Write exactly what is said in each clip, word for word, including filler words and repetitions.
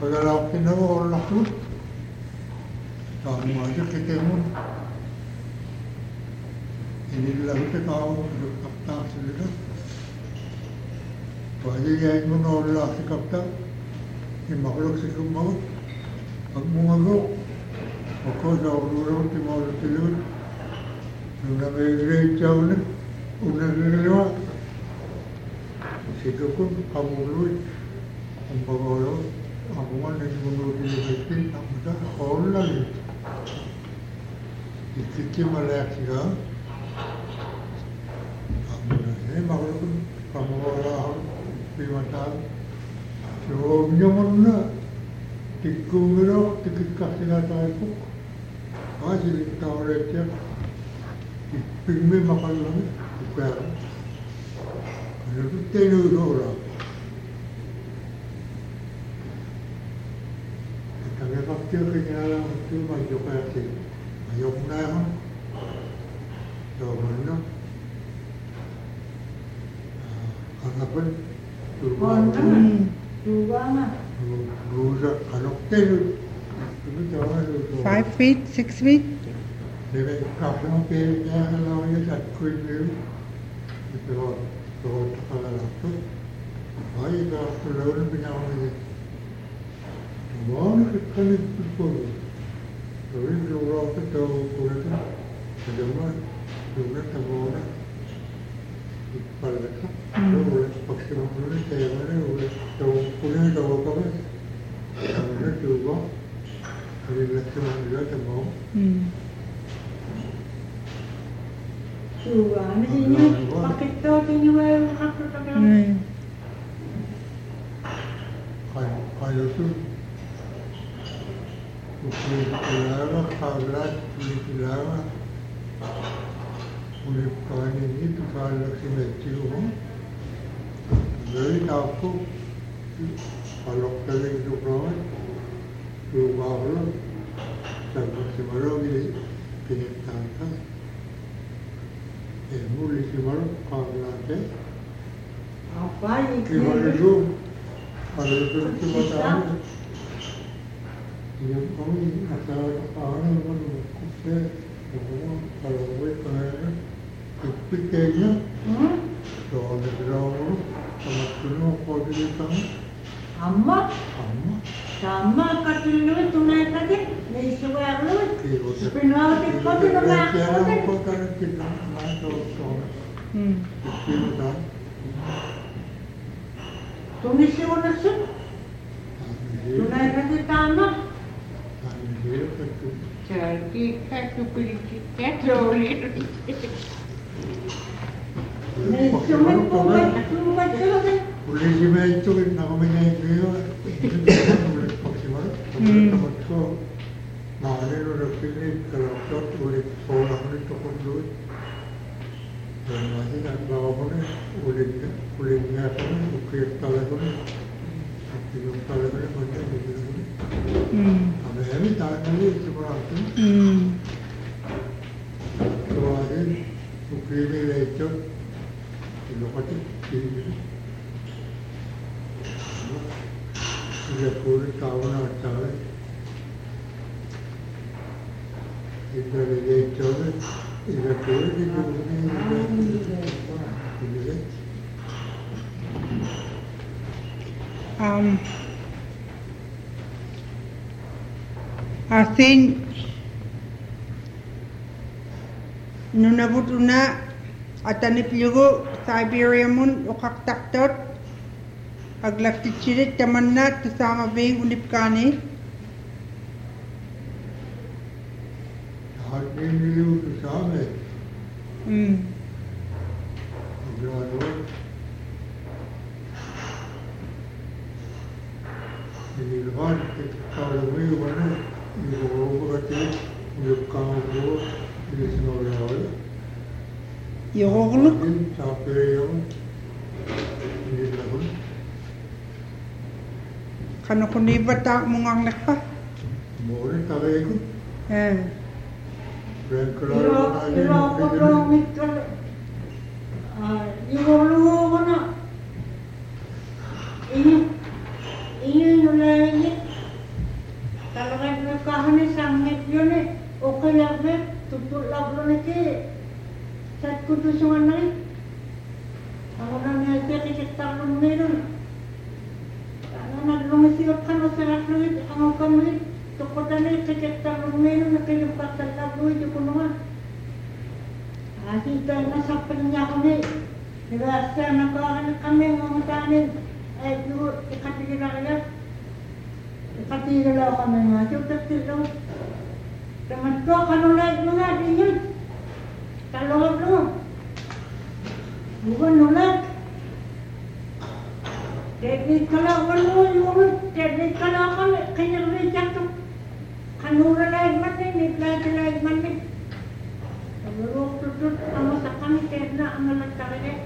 Pagkalaki na ako, lako. Saan mo aja kita mo. Hindi lang kita kao, kapta sila. Pwede yan mo na wala si kapta. Imaklog si kumagot. Pag mungagok. Ako sa uluraw, timawala tilun. Nung nangyayarit siya ulit, unang niliwa. Sige ko, kamuloy. Ang pagkakaw, ako nga nagmunod yung higpin, ako sa ako lang. Ikiki malak siya. Ako na, eh, makulog, kamukala ako, pimatag. So, niyo mo na, tikumiro, tikikasi na tayo po. Ah, siling tao rin siya. Pigme makalang, ipera. Ano ito, tinuro lang. Kaya kaptiyo kinala ko medyo kaya si ayok na ako. So, ano? Hanapan, tuwa ako. Tuwa nga. Rusa, kanok tayo. Five feet, six feet? Deve kapang pere niya lang yun at kuy niyo. Ito, ito, takalala ko. Ay, ito, tuloy na pinakalit. Mana kita ni pun, tapi orang tu tahu kuat kan, sedangkan juga tahu orang, pada kan, orang paksa orang saya mana orang tahu kuat tahu apa kan, orang juga, ada lagi orang juga tahu. Tuwa, nasinya pakai tu tu yang aku tak tahu. Kalau kalau tu. Kulit kelapa, kagrat, kulit kelapa. Kulit kain ini tu kalau si macam tu, jadi aku kalau kali itu kawan, tu bawa, sampai si malu ini kenyataan. Eh, muli si malu kagrat eh. Apa ini? Kalau itu, kalau itu cuma tahu. Yang kami asal kawan pun kita, kalau kita kawan, pikirnya, soal berapa, sama tujuh kau dikan. Amma, Amma. sama katilu tunai tadi, ni suara lu. Pinau di kau tu nama Kita aku orang tu. kau kan kita masuk soal. Hmm. Kita. Tunis suara su. Tunai tadi tanah. Jadi satu pilih kita boleh. Ni cuma buat cuma tu. Polisi itu nak mengenai dia, boleh maksimal. Kalau mana orang pilih kalau tak boleh orang ni tak boleh. Dan masih nak bawa mana boleh dia, boleh dia apa ni, ukir kalau boleh, ukir kalau boleh macam ni. Kami ini tak ada seberapa. So ada ukir ni lecet, itu pasti ini. Ia pun kawan acai. Ia lecet, ia pun itu ini. Um, I think nung nabuto na atanip yugo Siberia mun ukaktaktot aglaftichirit taman na tasama bing unip kani. Hari ini itu sama. Hmm. Graduate. Ini lepas kalau we mana, ini orang berarti ini kau dulu ini semua orang. Yogluk. Ini sampai yang ini lagun. Kano kundi bata mungang nakpa. Boleh tak ikut. Eh. Brand Iro kalau iro ko dong mikal. Ah, iro lu ko na. Ini ini nulai ni ni sangat yo ni okay ya be tutul lablo ni ki sat kudusungan ni orang ni aja kita belum minum anak belum siap kan masalah fluid ang kami to kota ni kita belum minum nak lepas lablo je kuno Asyik tu nasa penyah kami, rasa nak orang kami mengatakan eh dulu ikat tiga raya, ikat tiga raya kami macam tu tu. Teman tu kalau lagi mana dia, kalau apa, bukan nolak. Jadi kalau kalau you, jadi kalau kami kena berjaya tu, kalau lagi mana ni, lagi lagi mana. Kalau tutut sama sakami kena amalan caranya,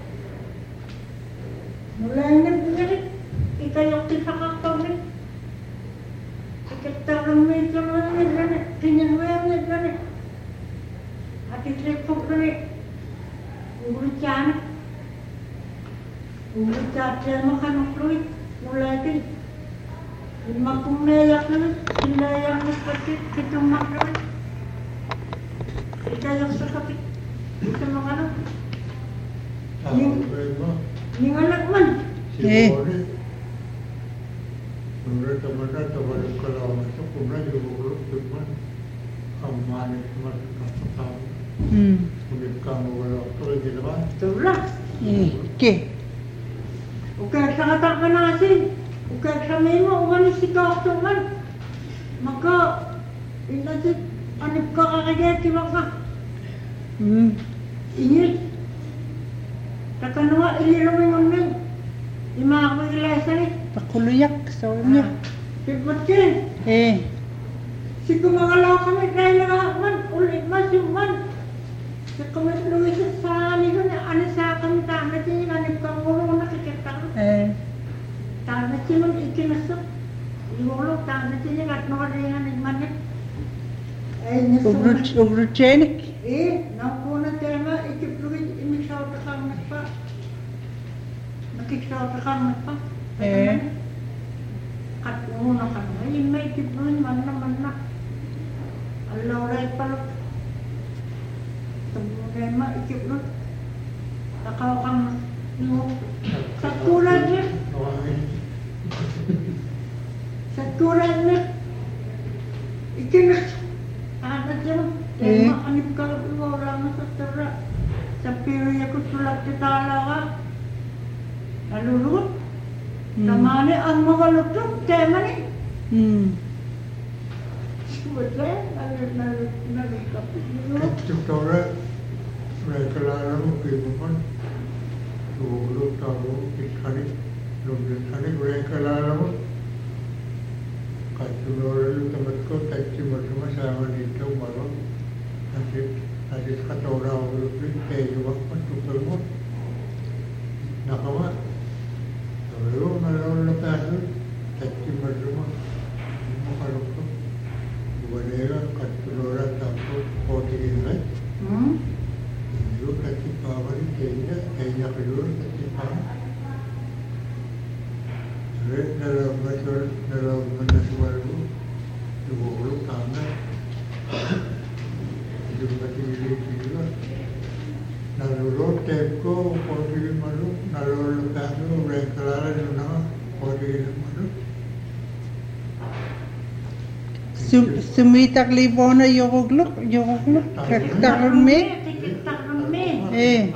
mulai ni begini, kita yang kita kakak ni, kita ramai ramai ni ni, kini ramai ni ni, hati terpuk ni, urusan, urusan dia makan fluid, mulai ni, lima kumai yang ni, lima yang ni seperti kita makan. Kita yang sekali kita makan ni ni anak man eh menurut teman teman kalau masuk kumra juga belum cuman aman masuk kapal hmm mungkin kamu kalau terus di depan itulah eh okey okey sangat tak kena sih okey kami mau orang si kau tu man maka ini sih anak kau kerja di mana? hmm Ini takkan awak ini ramai orang lima aku kelas ni. pakuluyak soalnya Betul. eh Si kumagalau kami kaya man ulit masuk man. Si kami luwes sa ni ko na ano sa kami tama din ani kanguro na kikita. eh Tama din man ikinasok. Iwolo tama din at no rin ani man. Ay ugruch ugruchenik Eh, naku na tema ikipluwid imisaw ta kang pa. Nakisaw ta kang pa. Eh. Kat mo na kan. Ay may ikipluwid man na man na. Allah ray pala. Tema ikipluwid. Takaw kang no. Sa tulad niya. Sa tulad niya. Ikinas. Ano siya? Eh, makanip ka orang sa tera. Sa piri ako sulat di talaga. Nalulunod. Hmm. Namani ang mga lutong, tema ni. hmm Suwate, nalulukapit niyo. Tuktora mereka lalu kehidupan dulu tahu ikhani dulu ikhani mereka lalu kaculor tempat ko taci macam sama di tu malam nanti nanti kata orang lebih kayak juga tu perlu nak apa lalu malam lepas tu taci macam makan tu bukannya kaculor tahu kau tinggal Hmm? Itu kaki bawah ni kayaknya kayaknya kedua kaki bawah. Jadi dalam macam dalam menasuar itu dua puluh tangan itu kaki diri juga. Nalur tempo kodi malu nalur lepas tu mereka lalu nama kodi malu. Sumitak libona yogogluk yogogluk kaktaron me eh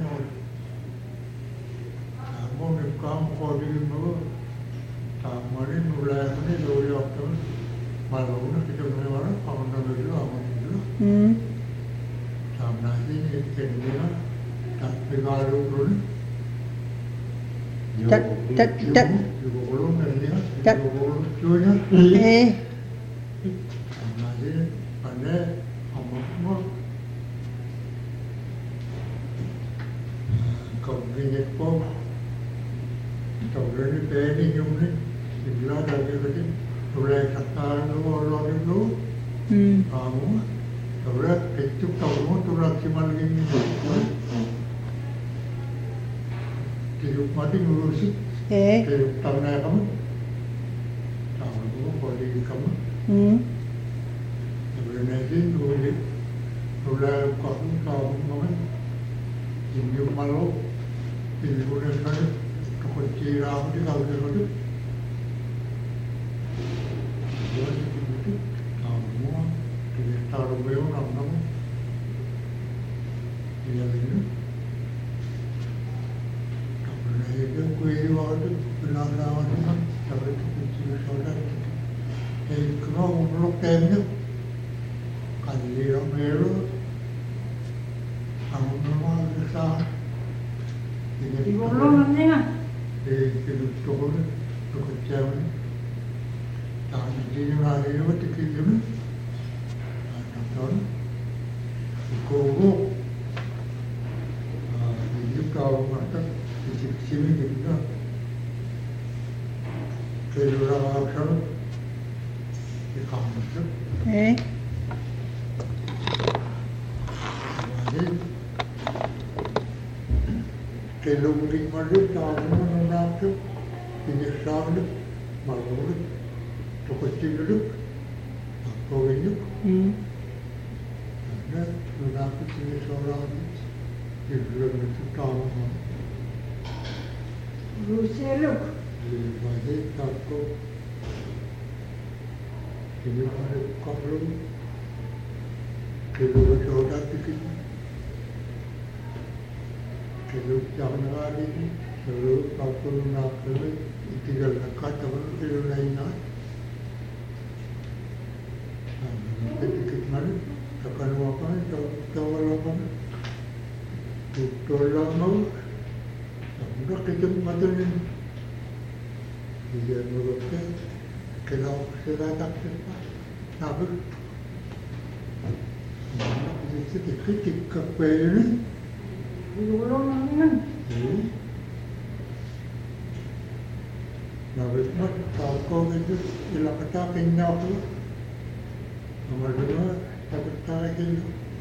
Kamu ni kamu kodi malu. Kamari mulai ni dua waktu malu ni kita mulai mana kamu nak beli apa ni? hmm Sama ni kena tak pengaruh pun. tat tat tat Juga belum ni ya. Tak. Juga belum cuci. eh Nanti pada amat kau ni pun kau ni peni jumni bila dah jadi mulai kata lu orang itu hmm kamu kau dah itu kau mau turun simal ini hidup mati ngurusi eh hidup tanah kamu kamu kau di kamu hmm malu ini udah kan takut ciram di kalau itu jadi itu semua kita taruh beo nama dia ini karena itu kue waktu benar-benar kan tapi itu cuma saudara eh kalau belum tanya kan dia melu kamu memang bisa Di bawah mana ya? di hidup turun bekerja ini tahun ini hari ini waktu ini anak tahun kuku hidup kau mata di sini juga keluar akar di kampus Eh, jadi Kelung lima tu tahun enam tu, ini tahun malu tu, tu kecil tu, apa ini? hmm. Ada enam tu ini seorang di bulan itu tahun. Rusia lu. Lima ni satu, ini ada kapal, kelung seorang tu. Kalau jangan hari ini, kalau kapal nak kerja, tinggal dekat teman kalau lain nak. Ketika mana, takkan apa, tahu apa, itu lama, sudah kita macam ni. Dia mereka kalau sudah tak sempat, tapi mana kita kritik kapal ni. Di bawah mana? Hmm. Nabi mat kau itu ilah kata kenyap tu, nomor dua tak kata itu,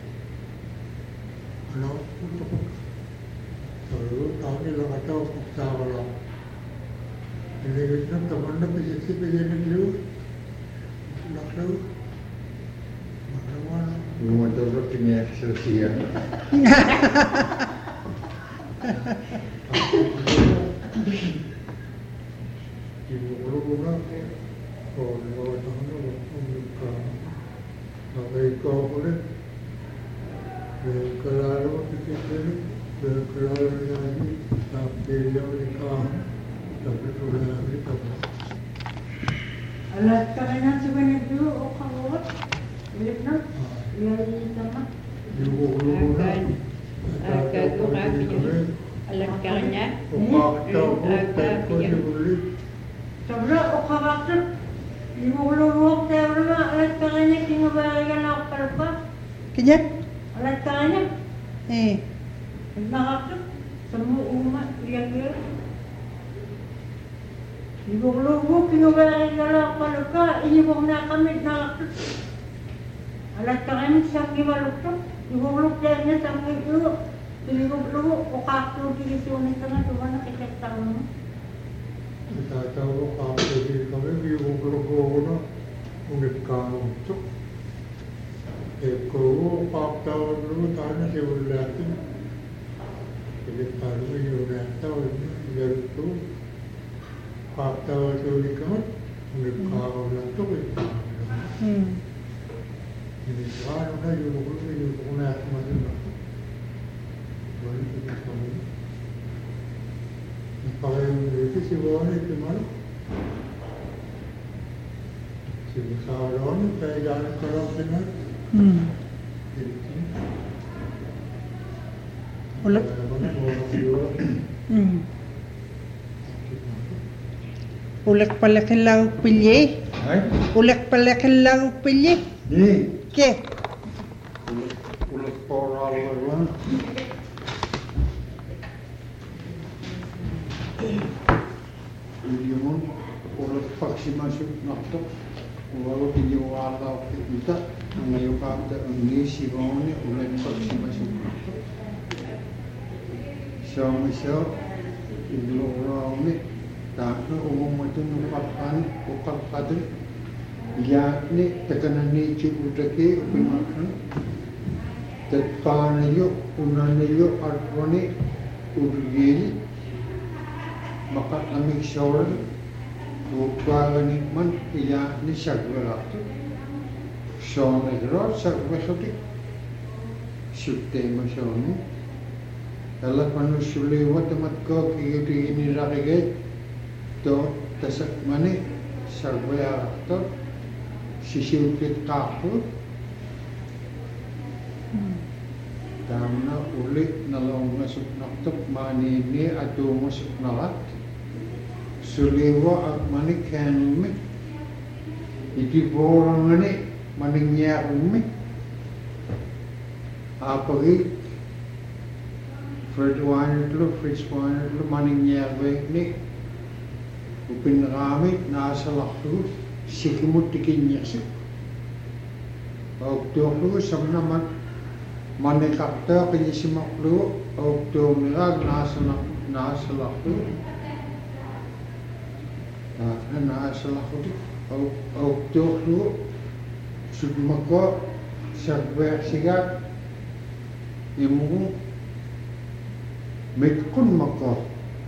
kalau untuk kalau tahu ni ilah kata ukta kalau, ini kita teman nak pergi sini pergi dulu, nak tahu, mana mana. Rumah tu punya selesai. Ibu guru kalau tahu mereka mereka boleh kalau kita kalau lagi tapi yang mereka tapi sudah mereka Alat kerana sebenarnya tu orang awak, boleh nak? Ia di sana. ibu guru Agak kurang punya alat karena agak punya Sebelum orang waktu, ibu belum waktu berapa alat kerana tinggal berikan apa apa. Kejap. Alat kerana, Eh, nak waktu semua umat lihat-lihat. Ibu belum waktu tinggal berikan apa apa. Ibu nak kami nak waktu. Alat kerana sambil waktu. Ibu belum jangan sampai itu, ibu belum waktu di sini tengah tu mana kita tahu. kita tahu apa jadi kami ibu guru unik kamu tu, ekor apa dulu tanah sebelah tu, jadi baru ibu dah tahu jadi tu apa tu unik kamu unik kamu tu itu. hmm. Jadi sekarang dah ibu guru ibu guru nak macam mana? Baru kita tahu. Kalau itu si bawah itu mana? Si besar orang saya jangan kerap dengar. Hmm. Itu. Ulat. Mana orang dua. Hmm. Ulek palak lagu pilih. Hai? Ulek palak lagu pilih. Ni, Ke? ulat poral lah. Ini pun ulat vaksinasi nak tu, walau ini wala kita, ngayon kata ini si bawahnya ulat vaksinasi nak tu. Siapa siapa ibu orang ni, tak tu umum macam nukat kan, nukat kadu. Ya ni tekanan ni cukup terkait pemakan. Tekan yo, unan yo, arwani udugili makat amik sawal bukan man iya ni sagwelatu son egro sagwelati sutte masoni Allah manusuli watamat ko kiyuti ini rakigay to tasak mani sagwelatu sisiupit kapu Karena ulit nalong masuk naktok mani ni atu masuk nalat suliwa ak mani kanmi iti borang ni mani nyarmi apagi Fred Weiner dulu Fritz Weiner dulu mani nyarwe ni upin rami nasa laktu sikimut tikin nyasik waktu dulu sama Mane kapta kaya si maklu o to nila nasa nasa lakto na nasa lakto o o to lu sudmako sagwer sigat imu metkun mako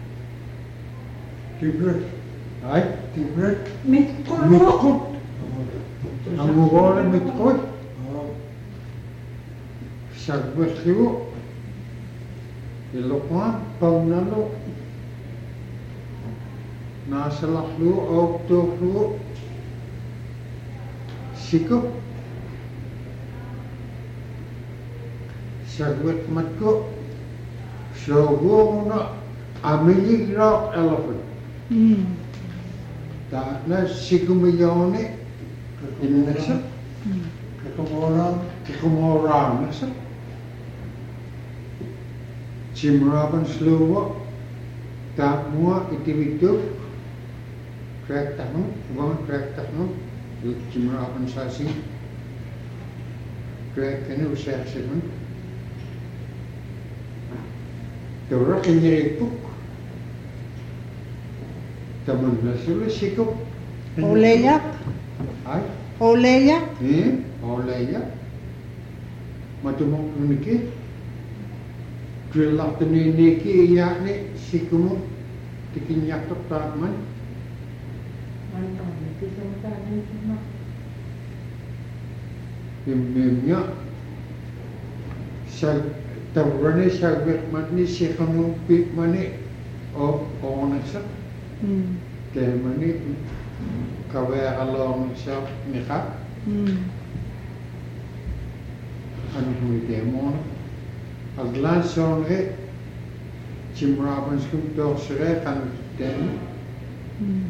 tibret ay tibret Metkun mo. metkun ang mugore metkun Sagwetliu ilokwan pangnalo nasalaklu oktoklu sikop sagwet matko shoguna amili rock elephant Hmm. ta na sikumiyone inasa Kekemoran, kekemoran nasa Jim Robbins luwa tak mua itividu track tahun uang track tahun Jim Robbins sasi track ini usia seven Dora kenyeri puk teman nasilu sikap Oleyak, ay oleyak. eh oleh ya matumong niki Drilak teni niki ya ni sikumu tikinyak tetap man Mantap, itu sebentar ni cuma. Mimnya sag tawrani sagbet matni sikamu pit mani o onasa Hmm. te mani kawe along sa mika Hmm. anu hui demon aglan songe Jim Robbins kum doksere kan den Hmm.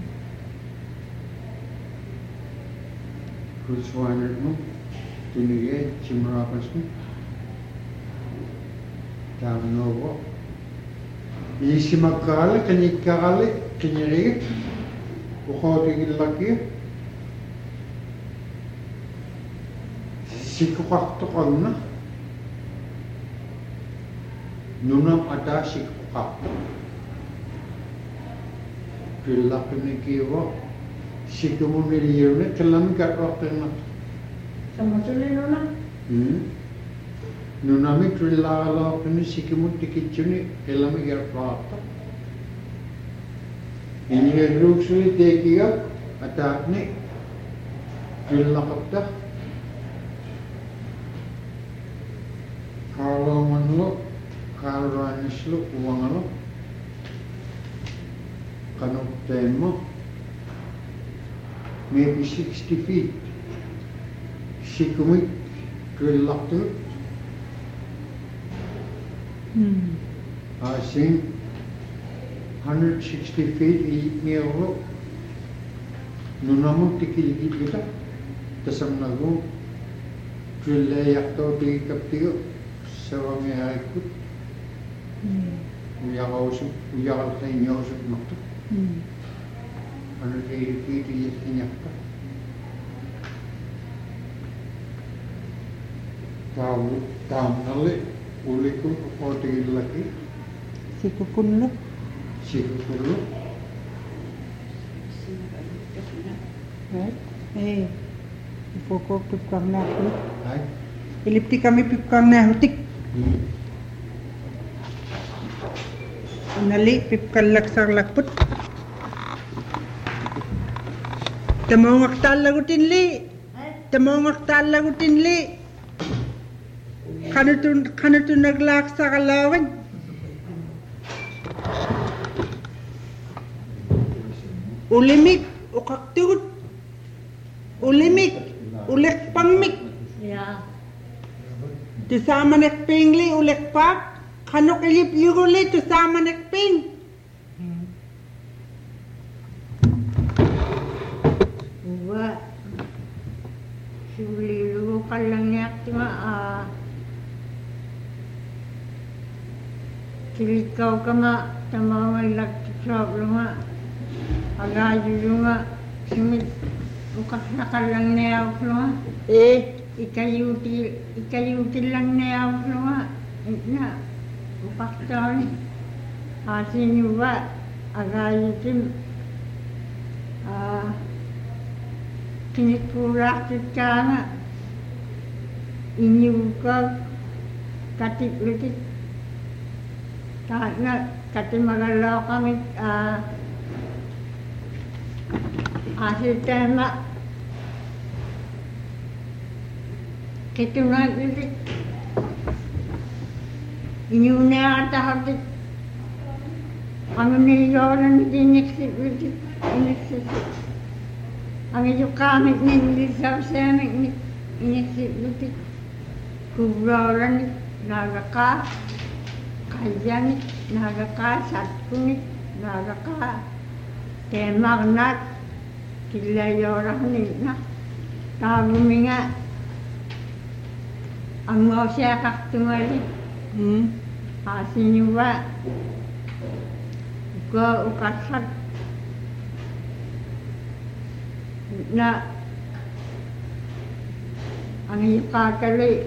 Fritz Weiner kum tunige Jim Robbins kum tam novo isi makale kanikale kinyeri ukhoti lagi sikukak tokonna nunam ada sikukak Pilak ni kiwa sikumu miliyone kelam kat waktu na Sama sulit nuna. hmm nunami trilla la ni sikumu tikichuni kelam kat waktu ini ruksuli tekiga atak ni trilla kapta kalau manlo kalau anislu uang lo kanok tema maybe sixty feet sikumit trillaktu Hmm. asing one hundred sixty feet i miyoro nunamu tikiligi kita tasam nagu trille yakto di kaptigo sawangi aikut Hmm. uyakausu uyakal tainyosu naktu Hmm. one hundred eighty feet i yakta tahu tamnale uliku forty lagi Si kukun lo. sikukulu Right? Eh. Ipoko pipkang na ako. ay Ilipti kami pipkang na hutik. hmm. Nali pipkallak sarlakput. Tamongak talagutin li. Tamongak talagutin li. Kanutun kanutun naglak sa kalawan. Ulimik ukakturut. Ulimik ulek pangmik. Ya. Tusama nekpingli ulek pak. Kanok ilip yuruli tusama nekping. Uwa. Sulilu kalang niyak nga ah. Kilikaw ka nga tama may lagtitrap nga. Agayo nga simit ukas na kalang niyak nga. Eh, Ikayuti ikayuti lang niyak nga. Na ukas taon. Asin yuwa agayo tim ah kinikurakit ka nga. Inyukag katik-litik. Kahit nga, kati magalaw kami, ah, asil tema. Kito nga, litik. Inyuna at hatik. Ang niyoran, iniksip, litik, iniksip. Ang iyo kamit, nilisaw siya, iniksip, litik. Kubroran, nagaka. Kayanit, nagaka, satkunit, nagaka, temagnat, kilayorang nina. Tagumi nga, ang mga siya kaktungali, hmm. asin yuwa, uka ukasat, na, ang ikakali,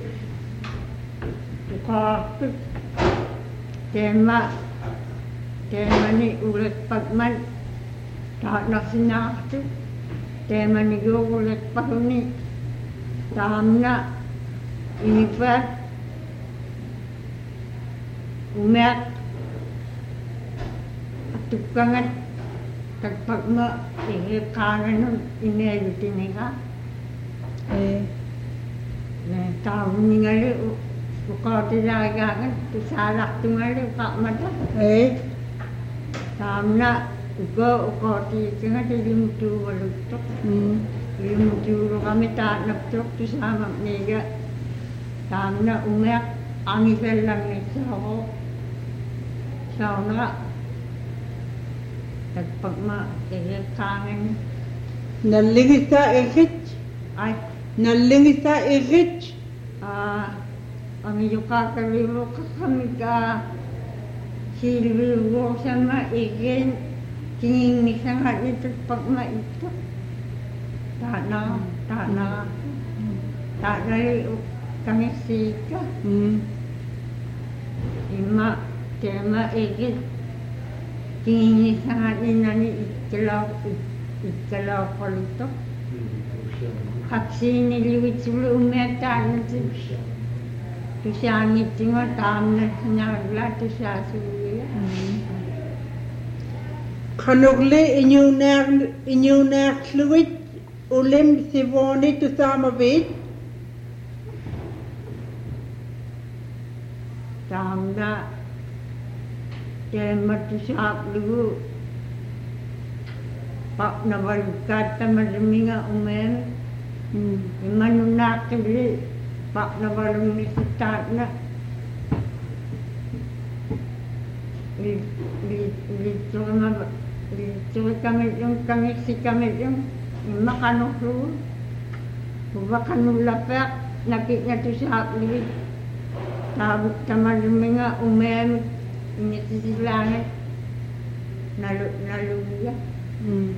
ukakit, tema, tema ni ulit pagman, tahat na sinakti, tema ni go ulit pagni, taham na, inipat, umek, atukangat, tagpagma, ihip kanan nun, inayutin ka. Eh, Na taham ni ngali, Ukau tidak kan, salah tungali pak mata. eh, Samna, ukau ukau ti tengah jadi mutu walutok. hmm. Jadi mutu kami tak nak tok tu sama niga. Samna umek angin selang ni sawo. Sauna, terpak mak jadi kangen. Nalingisa ikit. Ay, Nalingisa ikit. ah. Ang iyo kakaliwo ka kami ka silbiwo sama igen tingin ni sangat itu pagma itu tak na tak na tak dari kami sika Hmm. ima tema igen tingin ni sangat ni nani ikalaw ikalaw palito kaksi ni liwit sulu umeta nanti tu siya ngiti nga tam na sinagla tu siya suya. Kanugli inyo na inyo na kluwit ulim sivoni tu sama bit. Tam na tema tu siya lugu pak na balikat ta madami nga umen Hmm. imanunak kili pak na balong ni sitat na li li li cuma li cuma kami yung kami si kami yung makano lu bukan lapek nakit nga tu sa li tabuk tamal mga umem ini sisilangan nalu nalu ya Hmm.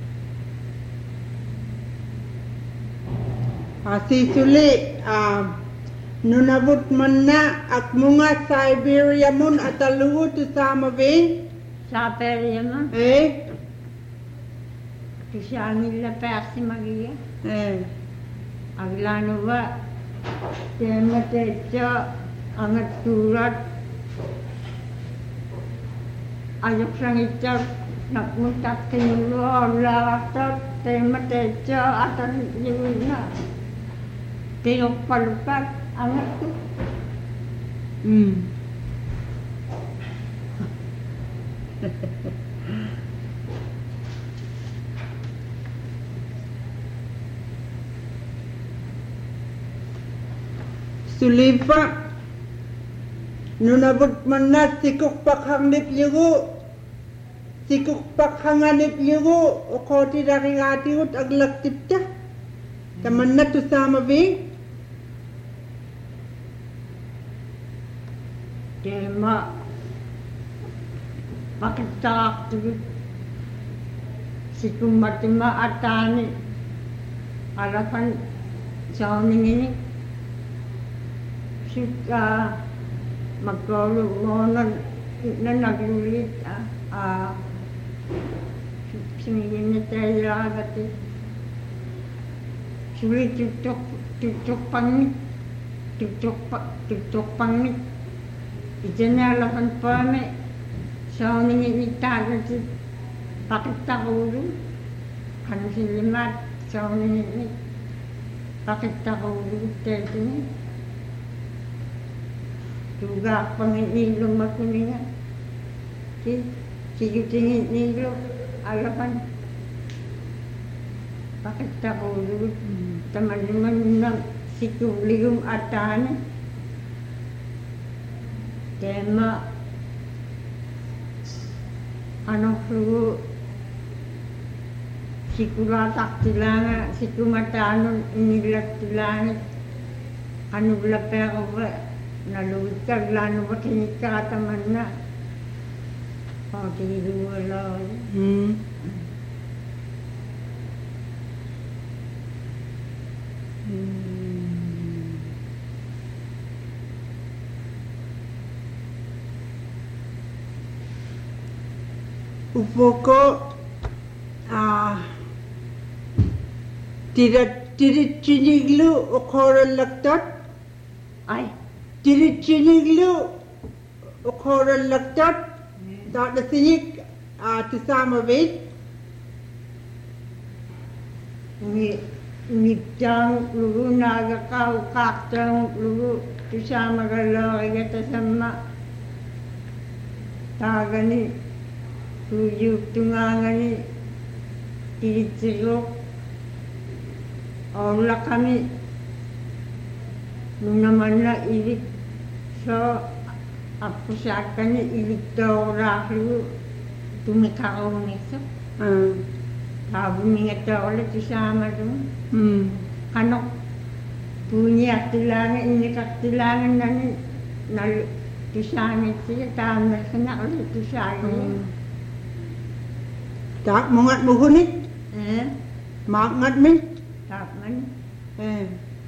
Asi suli ah nunabot man na at mga Siberia mun at alugo tu sama bit. sa perya man Eh, tu siya nila pasi magiya eh. aglano ba tema techo angat surat ayok sangitar nagmuntat tinulo lawatot tematejo atan yuna tiok palupat anak tu. Hmm. Sulipa nunabot man na sikuk pakhanglit yugo sikuk pakhanganit yugo o koti dari atiut aglak tipta taman na tu sama vi Tema pakitak tu sikum matima atani alapan sauning ini suka magkaroon mo na, na nagulit ah, ah sumingin na tayo lagat eh sulit tutok tutok pangit tutok pa tutok pangit ijanalapan pa me sa ningin itagan si pakita ulo kan silimat sa ningin pakita ulo tayo ni juga pangilong makuningan si sigutingin nilo alapan pakita ulo teman-teman ng sikuligong atane tema ano flu sikulatak tilanga sikumatanon inilat tilanga ano lapero ba naluwid ka lano ba kinikataman na o tinuwala hmm Upoko ah tidak tidak ciniglu okoran laktat ay tidak ciniglu okoran laktat tak ada sinik ah bersama wit ni nitang lulu naga kau kaktang lulu bersama kalau kita sama tagani tujuh tunggangan titirok Allah kami nung naman na ilik so ako sa akin ilik daw rahlo tumikaw nito ah habang nga daw ulit isama doon hmm kanok punya tilangan ini katilangan na ni na tisangit siya tama sa na ulit tisangit tak mangat muhunit eh mangat min taman eh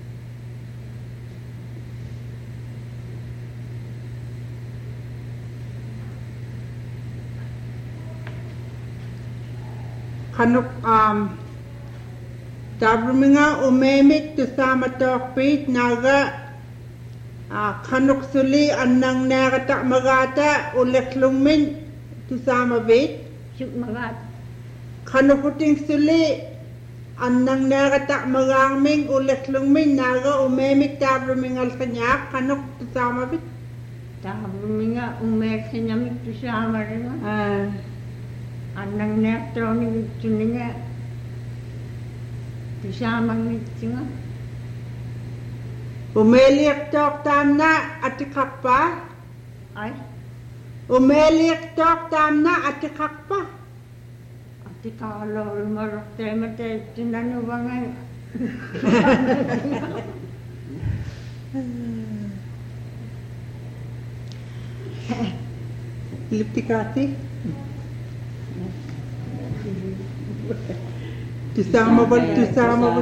kanok um Tabrminga umemik tu sama tokpit naga ah kanok suli annang naga tak magata ulek lungmin tu sama bit suk magat kanok puting suli annang naga tak magangming ulek lungmin naga umemik tabrmingal kanyak kanok tu sama bit taman nga umek sa nyamik tu sama rin ah anang nekto ni itu nga tu sama nito nga umeliak tok tamna atikakpa ay umeliak tok tamna atikakpa ati kalau marok tema te tinano ba nga liptikati Tusama ba tusama ba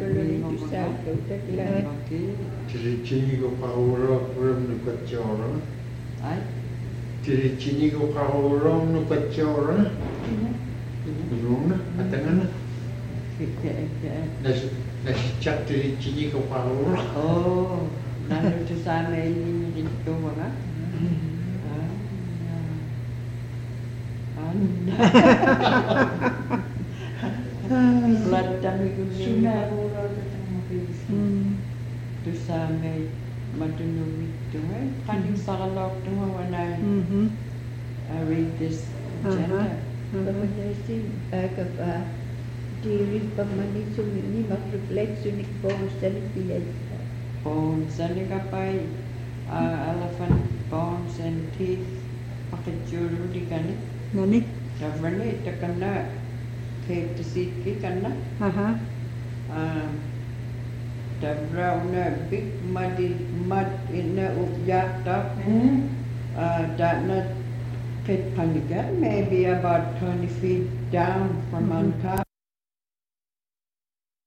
Tiricini ko kahura from no kachora. Ay? Tiricini ko kahura no kachora. Belum na, atangan na. Nas nasichat tiricini ko kahura. Oh, nandun sa sama ini dito mga. Blood dami ko niya. Tusa may matunumit to eh. Kaning sakalok to when I, Mhm. I read this agenda. Pamanasi back of uh, diri pamanisu ni mag-reflection ni bones dali piyay. Bones, ano ka pa uh, elephant bones and teeth. Pakitsuro di ka ni. Nani? Davrani, ita ka na. Kaya tisiki ka na. Aha. Um, Dabra una big muddy mud in the upyakta. Uh, that not pit paniga, maybe about twenty feet down from on top.